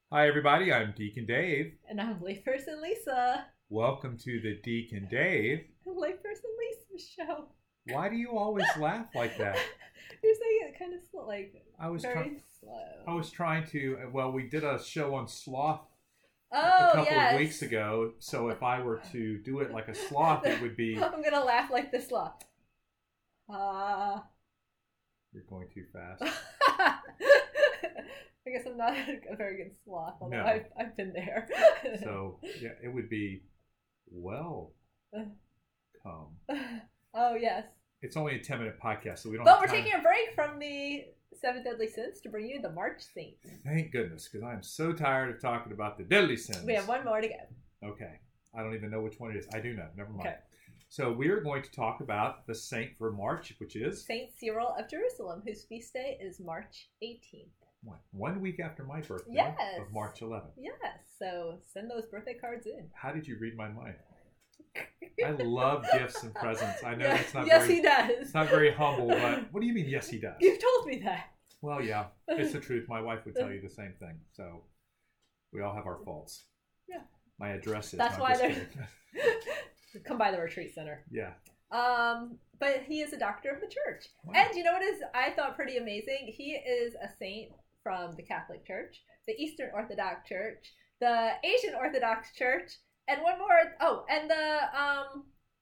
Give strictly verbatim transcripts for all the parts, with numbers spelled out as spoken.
Hi, everybody. I'm Deacon Dave. And I'm Layperson Lisa. Welcome to the Deacon Dave. Layperson Lisa show. Why do you always laugh like that? You're saying it kind of slow, like I was very trying. slow. I was trying to. Well, we did a show on sloth oh, a couple yes. of weeks ago. So if I were to do it like a sloth, it would be. I'm gonna laugh like the sloth. Ah. Uh... You're going too fast. I guess I'm not a very good sloth, although No. I've, I've been there. So yeah, it would be well come. Oh yes. It's only a ten minute podcast, so we don't. But have we're time. taking a break from the Seven Deadly Sins to bring you the March Saints. Thank goodness, because I am so tired of talking about the deadly sins. We have one more to go. Okay. I don't even know which one it is. I do know. Never mind. Okay. So we are going to talk about the saint for March, which is Saint Cyril of Jerusalem, whose feast day is March eighteenth. one, one week after my birthday Yes. of March eleventh. Yes. So send those birthday cards in. How did you read my mind? I love gifts and presents. I know Yeah, that's not yes, very, he does. it's not very humble, but what do you mean, yes, he does? You've told me that. Well, yeah, it's the truth. My wife would tell you the same thing. So we all have our faults. Yeah. My address is. That's not why just they're kidding. come by the retreat center. Yeah. Um, but he is a doctor of the church. Wow. And you know what is I thought pretty amazing? He is a saint from the Catholic Church, the Eastern Orthodox Church, the Asian Orthodox Church, and one more oh, and the um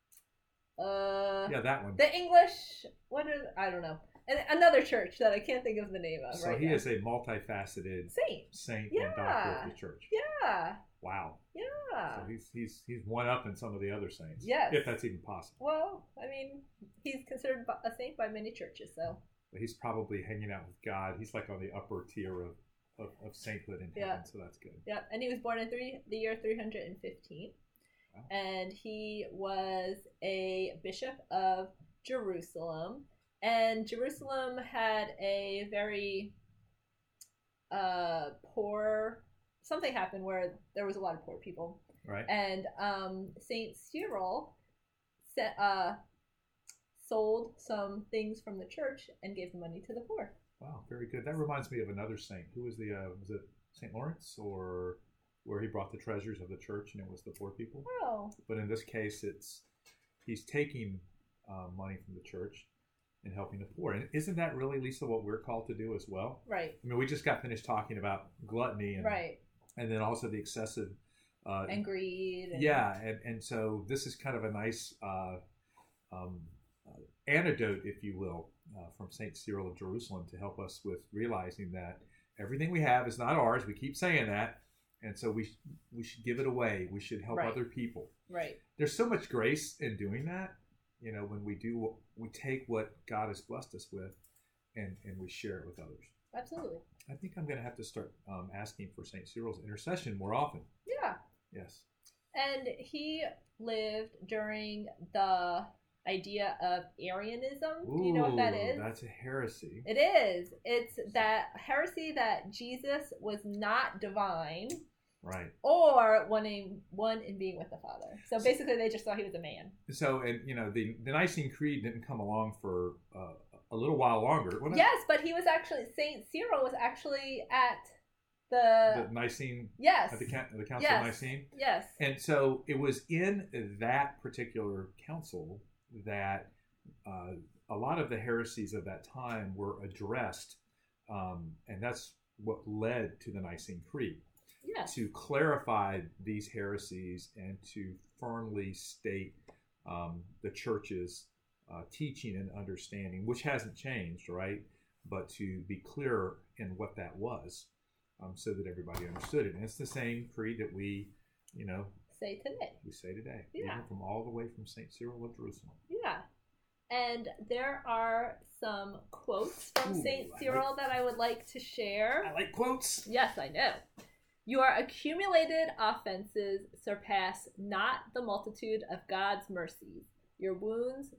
uh Yeah, that one. the English what is I don't know. And another church that I can't think of the name of So right he now. is a multifaceted Saint. saint Yeah. and doctor of the church. Yeah. Wow. Yeah. So he's he's he's one up in some of the other saints. Yes. If that's even possible. Well, I mean, he's considered a saint by many churches, so. But he's probably hanging out with God. He's like on the upper tier of, of, of sainthood in heaven, Yeah. so that's good. Yeah, and he was born in three, the year three hundred fifteen. Wow. And he was a bishop of Jerusalem. And Jerusalem had a very uh, poor, something happened where there was a lot of poor people. Right. And um, Saint Cyril set, uh, sold some things from the church and gave the money to the poor. Wow, very good. That reminds me of another saint. Who was the, uh, was it Saint Lawrence, or where he brought the treasures of the church and it was the poor people? Oh. But in this case, it's, he's taking uh, money from the church and helping the poor. And isn't that really, Lisa, what we're called to do as well? Right. I mean, we just got finished talking about gluttony and, Right. and then also the excessive uh, And greed. And... yeah, and, and so this is kind of a nice uh, um, uh, antidote, if you will, uh, from Saint Cyril of Jerusalem to help us with realizing that everything we have is not ours. We keep saying that, and so we we should give it away. We should help Right. other people. Right. There's so much grace in doing that. You know, when we do, we take what God has blessed us with, and and we share it with others. Absolutely. I think I'm going to have to start um, asking for Saint Cyril's intercession more often. Yeah. Yes. And he lived during the idea of Arianism. Do you know what that Ooh, is? That's a heresy. It is. It's that heresy that Jesus was not divine Right. or one in one in being with the Father. So basically, they just thought he was a man. So, and you know, the the Nicene Creed didn't come along for uh, a little while longer. What Yes, but he was actually Saint Cyril was actually at the, the Nicene yes at the, the Council yes. of Nicene. Yes. And so it was in that particular council that uh, a lot of the heresies of that time were addressed, um, and that's what led to the Nicene Creed. Yes. To clarify these heresies and to firmly state um, the church's uh, teaching and understanding, which hasn't changed, right? But to be clearer in what that was, um, so that everybody understood it. And it's the same creed that we, you know, say today. we say today, Yeah. even from all the way from Saint Cyril of Jerusalem. Yeah. And there are some quotes from Ooh, Saint I Cyril like- that I would like to share. I like quotes. Yes, I know. Your accumulated offenses surpass not the multitude of God's mercies. Your wounds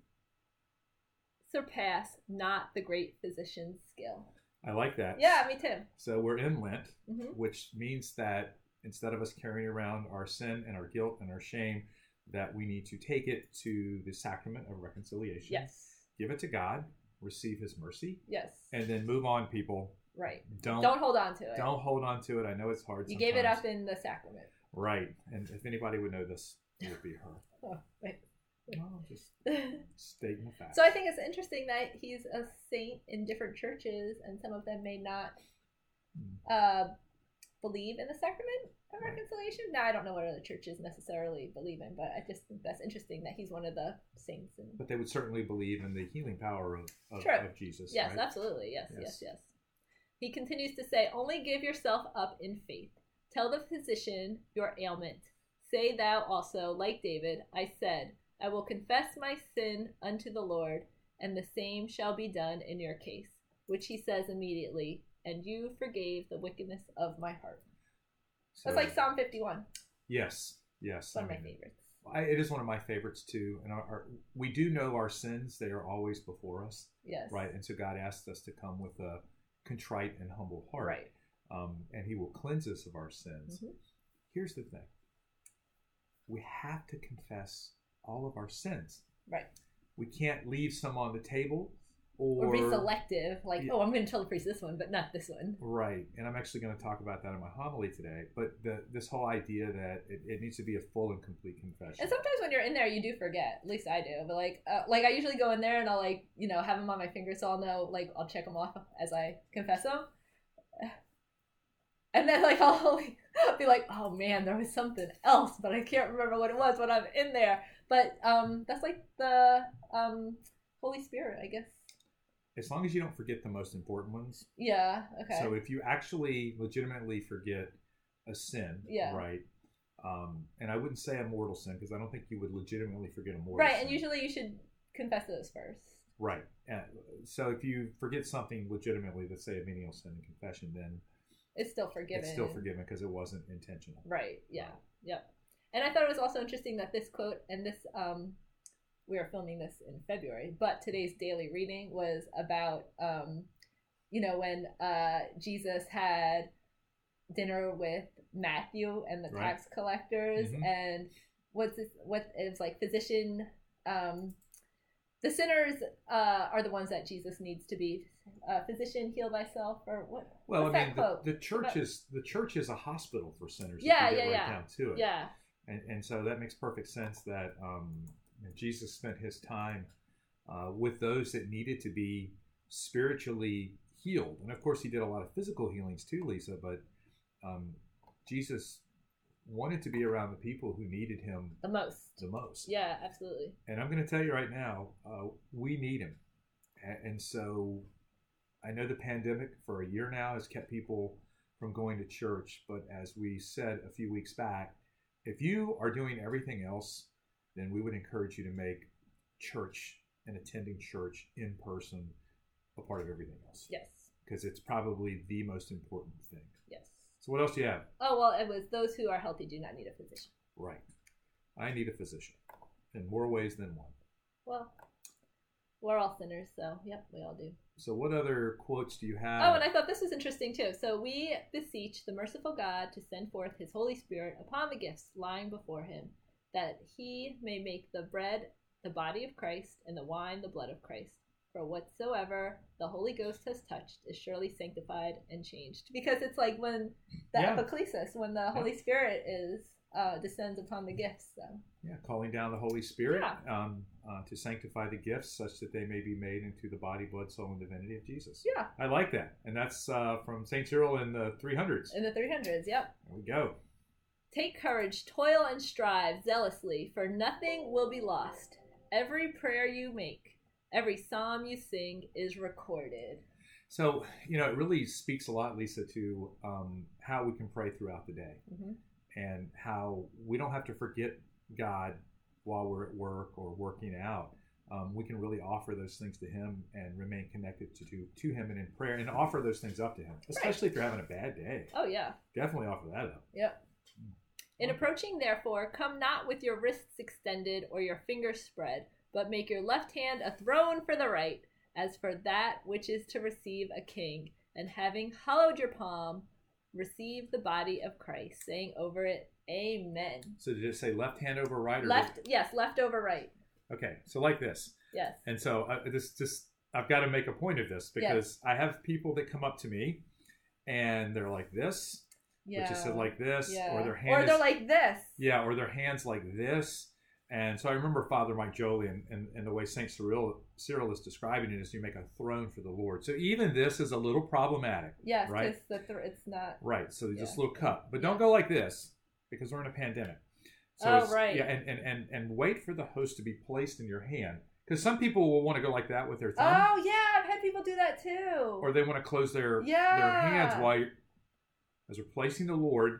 surpass not the great physician's skill. I like that. Yeah, me too. So we're in Lent, hmm which means that instead of us carrying around our sin and our guilt and our shame, that we need to take it to the sacrament of reconciliation. Yes. Give it to God, receive his mercy, Yes. and then move on, people. Right. Don't Don't hold on to it. don't hold on to it. I know it's hard. You sometimes. gave it up in the sacrament. Right. And if anybody would know this, it would be her. Oh, right. Well, just stating the fact. So I think it's interesting that he's a saint in different churches, and some of them may not uh, believe in the sacrament of Right. reconciliation. Now, I don't know what other churches necessarily believe in, but I just think that's interesting that he's one of the saints. And But they would certainly believe in the healing power of, of, True. of Jesus. yes, right? absolutely. Yes, yes, Yes. yes. He continues to say, only give yourself up in faith. Tell the physician your ailment. Say thou also, like David, I said, I will confess my sin unto the Lord, and the same shall be done in your case. Which he says immediately, and you forgave the wickedness of my heart. So, That's like Psalm fifty-one. Yes, yes. One of I my mean, favorites. I, it is one of my favorites too. And our, our, we do know our sins; they are always before us, Yes. right? And so God asks us to come with a contrite and humble heart, Right. um, and He will cleanse us of our sins. Mhm. Here's the thing: we have to confess all of our sins. Right. We can't leave some on the table, or, Or be selective, like, Yeah. oh, I'm going to tell the priest this one, but not this one. Right, and I'm actually going to talk about that in my homily today. But the, this whole idea that it, it needs to be a full and complete confession. And sometimes when you're in there, you do forget. At least I do. But like, uh, like I usually go in there and I'll like, you know, have them on my fingers, so I'll know. Like, I'll check them off as I confess them. And then like I'll be like, oh man, there was something else, but I can't remember what it was when I'm in there. But um, that's like the um, Holy Spirit, I guess. As long as you don't forget the most important ones. Yeah. Okay. So if you actually legitimately forget a sin, Yeah. right? Um, and I wouldn't say a mortal sin because I don't think you would legitimately forget a mortal right, sin. and usually you should confess those first. Right. And so if you forget something legitimately, let's say a venial sin in confession, then It's still forgiven. it's still forgiven because it wasn't intentional. Right. Yeah. Yep. And I thought it was also interesting that this quote and this um, we are filming this in February, but today's daily reading was about um, you know, when uh, Jesus had dinner with Matthew and the Right. tax collectors, Mhm. and what's this? What it was like? Physician. Um, the sinners uh, are the ones that Jesus needs to be. Uh, physician, heal thyself, or what? Well, what's I that mean, quote? the, the church About- is the church is a hospital for sinners. Yeah, if you get yeah, right yeah. down to it. Yeah. And, and so that makes perfect sense that um, Jesus spent his time uh, with those that needed to be spiritually healed. And of course, he did a lot of physical healings too, Lisa, but um, Jesus wanted to be around the people who needed him The most. the most. Yeah, absolutely. And I'm going to tell you right now, uh, we need him. A- And so I know the pandemic for a year now has kept people from going to church. But as we said a few weeks back, if you are doing everything else, then we would encourage you to make church and attending church in person a part of everything else. Yes. Because it's probably the most important thing. Yes. So what else do you have? Oh, well, it was those who are healthy do not need a physician. Right. I need a physician in more ways than one. Well, we're all sinners, so yep, we all do. So what other quotes do you have? Oh, and I thought this was interesting too. So we beseech the merciful God to send forth his Holy Spirit upon the gifts lying before him, that he may make the bread the body of Christ and the wine the blood of Christ. For whatsoever the Holy Ghost has touched is surely sanctified and changed. Because it's like when the Yeah. epiclesis, when the Holy Spirit is uh, descends upon the gifts. So Yeah, calling down the Holy Spirit Yeah. um, uh, to sanctify the gifts such that they may be made into the body, blood, soul, and divinity of Jesus. yeah, I like that. And that's uh, from Saint Cyril in the three hundreds. in the three hundreds, yep. There we go. Take courage, toil and strive zealously, for nothing will be lost. Every prayer you make, every psalm you sing is recorded. So, you know, it really speaks a lot, Lisa, to um, how we can pray throughout the day Mm-hmm. and how we don't have to forget God while we're at work or working out. Um, we can really offer those things to him and remain connected to, to to him and in prayer and offer those things up to him, especially if you're having a bad day. Oh, yeah. Definitely offer that up. Yep. In approaching, therefore, come not with your wrists extended or your fingers spread, but make your left hand a throne for the right, as for that which is to receive a king, and having hollowed your palm, receive the body of Christ, saying over it, Amen. So did it say left hand over right? Or Left, yes, left over right. Okay, so like this. Yes. And so uh, this just I've got to make a point of this because yes. I have people that come up to me and they're like this, yeah. which is said like this, yeah. or their hand or they're is, like this. Yeah, or their hands like this. And so I remember Father Mike Joly and, and, and the way Saint Cyril, Cyril is describing it is you make a throne for the Lord. So even this is a little problematic. Yes, right? because th- it's not. Right, so yeah. just a little cup. But don't go like this because we're in a pandemic. So oh, right. Yeah, and, and, and, and wait for the host to be placed in your hand. Because some people will want to go like that with their thumb. Oh, yeah, I've had people do that too. Or they want to close their, yeah. their hands while you're, as we're placing the Lord,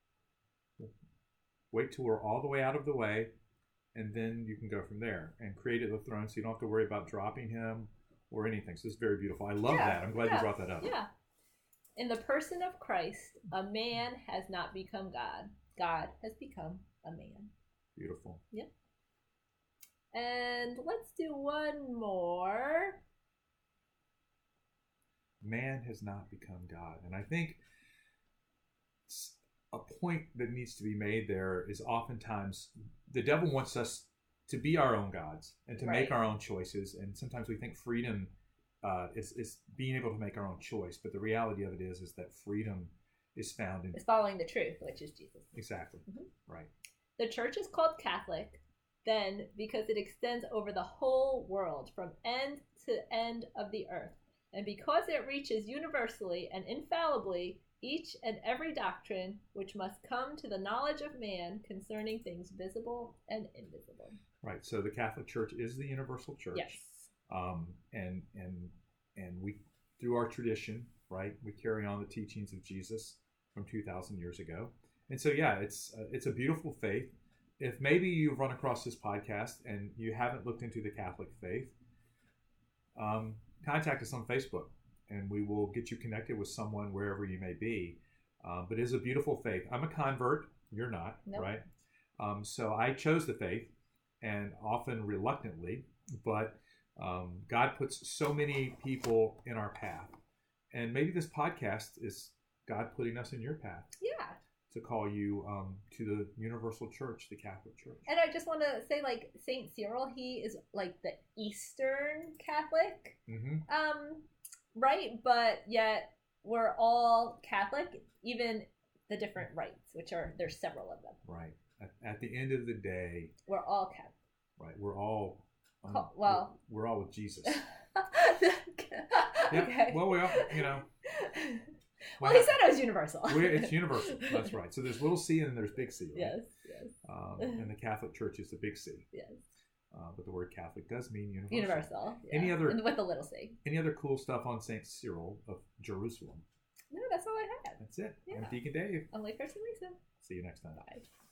wait till we're all the way out of the way. And then you can go from there and create the throne so you don't have to worry about dropping him or anything. So it's very beautiful. I love yeah, that. I'm glad yeah, you brought that up. Yeah. In the person of Christ, a man has not become God. God has become a man. Beautiful. Yep. And let's do one more. Man has not become God. And I think a point that needs to be made there is oftentimes the devil wants us to be our own gods and to right. make our own choices. And sometimes we think freedom uh, is, is being able to make our own choice. But the reality of it is, is that freedom is found in... It's following the truth, which is Jesus. Exactly. Mm-hmm. Right. The church is called Catholic, then, because it extends over the whole world from end to end of the earth. And because it reaches universally and infallibly each and every doctrine which must come to the knowledge of man concerning things visible and invisible. Right. So the Catholic Church is the universal church. Yes. Um, and and and we, through our tradition, right, we carry on the teachings of Jesus from two thousand years ago. And so, yeah, it's uh, it's a beautiful faith. If maybe you've run across this podcast and you haven't looked into the Catholic faith, um, contact us on Facebook. And we will get you connected with someone wherever you may be. Um, but it is a beautiful faith. I'm a convert. You're not, nope. right? Um, so I chose the faith, and often reluctantly. But um, God puts so many people in our path. And maybe this podcast is God putting us in your path. Yeah. To call you um, to the universal church, the Catholic Church. And I just want to say, like, Saint Cyril, he is like the Eastern Catholic. Mm-hmm. Um... Right, but yet we're all Catholic, even the different rites, which are, there's several of them. Right. At, at the end of the day, we're all Catholic. Right. We're all, um, Call, well, we're, we're all with Jesus. okay. Yeah. Well, we all, you know. Well, he said it was universal. It's universal. That's right. So there's little c and then there's big C. Right? Yes, yes. Um, and the Catholic Church is the big C. Yes. Uh, but the word Catholic does mean universal. Universal. Yeah. Any other and with a little c. Any other cool stuff on Saint Cyril of Jerusalem? No, that's all I had. That's it. Yeah. I'm Deacon Dave. I'm Layperson Lisa. See you next time. Bye.